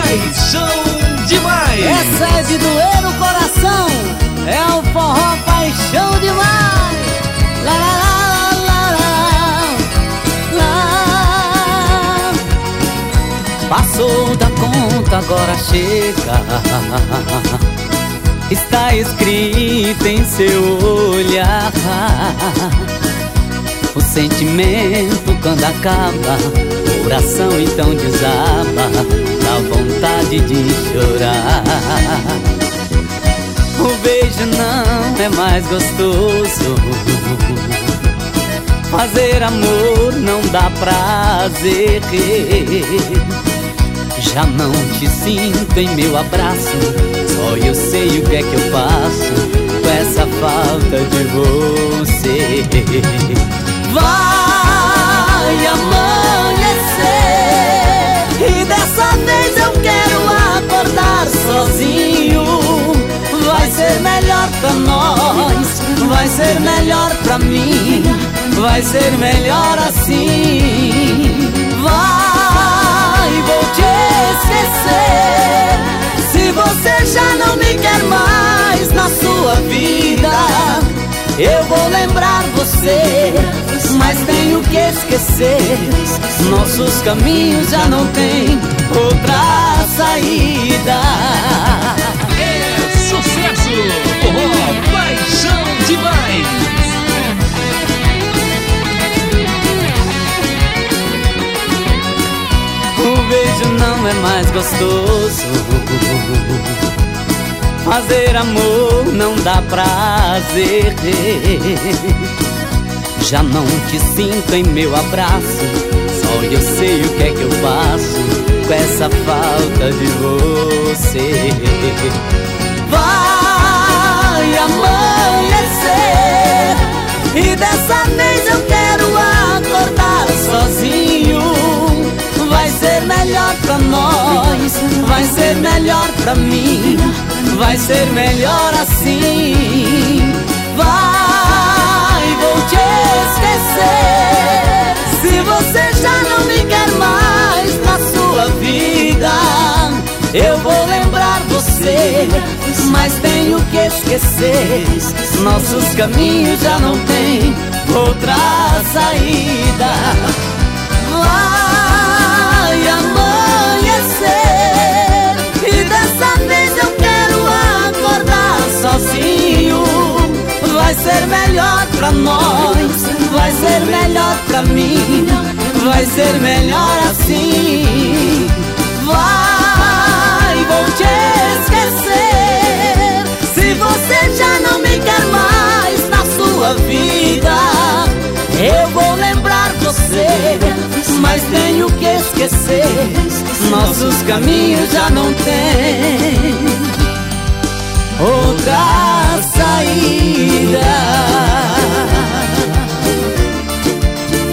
Paixão demais. Essa é de doer o coração, é o forró paixão demais. Lá, lá, lá, lá, lá. Passou da conta, agora chega. Está escrito em seu olhar. O sentimento quando acaba, o coração então desaba, dá vontade de chorar. O beijo não é mais gostoso, fazer amor não dá prazer. Já não te sinto em meu abraço, só eu sei o que é que eu faço com essa falta de você. Vai amanhecer e dessa vez eu quero acordar sozinho. Vai ser melhor pra nós, vai ser melhor pra mim, vai ser melhor assim. Vai, vou te esquecer se você já não me quer mais na sua vida. Eu vou lembrar você, mas tenho que esquecer. Nossos caminhos já não têm outra saída. É sucesso! Oh, paixão demais! O beijo não é mais gostoso, fazer amor não dá prazer. Já não te sinto em meu abraço, só eu sei o que é que eu faço com essa falta de você. Vai amanhecer e dessa vez eu quero acordar sozinho. Vai ser melhor pra nós, vai ser melhor pra mim, vai ser melhor assim. Vai, vou te esquecer se você já não me quer mais na sua vida. Eu vou lembrar você, mas tenho que esquecer. Nossos caminhos já não têm outra saída. Vai amanhecer e dessa vez eu quero acordar sozinho. Vai ser melhor pra nós, vai ser melhor pra mim, vai ser melhor assim. Vai, vou te esquecer se você já não me quer mais na sua vida. Eu vou lembrar você, mas tenho que esquecer. Nossos caminhos já não têm